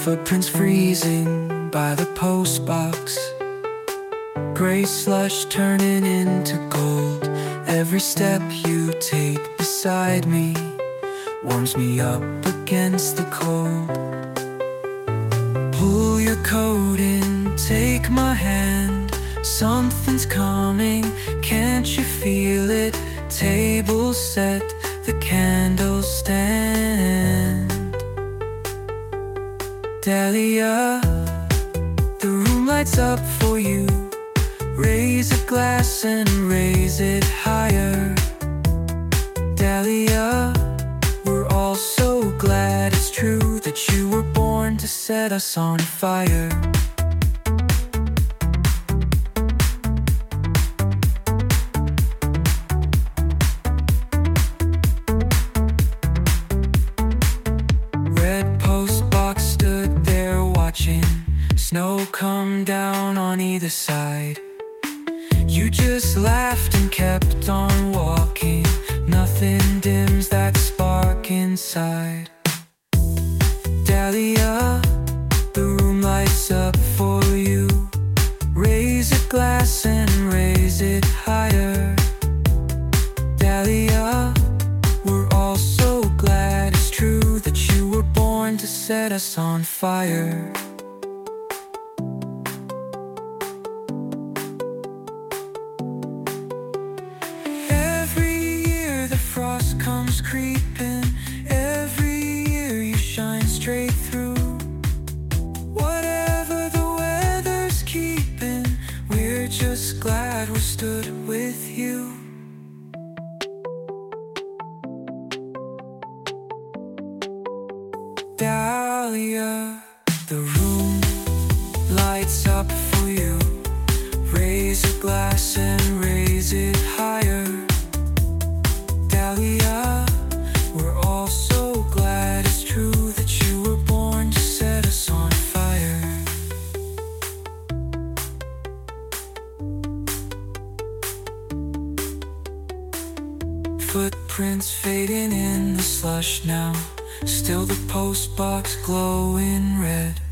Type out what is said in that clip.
Footprints freezing by the postbox, gray slush turning into gold. Every step you take beside me warms me up against the cold. Pull your coat in, take my hand. Something's coming, can't you feel it? Table set, the candles stand. Dahlia, the room lights up for you. Raise a glass and raise it higher. Dahlia, we're all so glad it's true that you were born to set us on fire. Red post box stood there watching snow come down on either side. You just laughed and kept on walking. Nothing dims that spark inside. Dahlia, the room lights up for you. Raise a glass and raise it higher. Dahlia, we're all so glad it's true that you were born to set us on fire. Frost comes creeping. Every year you shine straight through. Whatever the weather's keeping, we're just glad we stood with you. Dahlia, the room lights up for you. Raise a glass and raise it higher. Dahlia, we're all so glad it's true that you were born to set us on fire. Footprints fading in the slush now, still the postbox glowing red.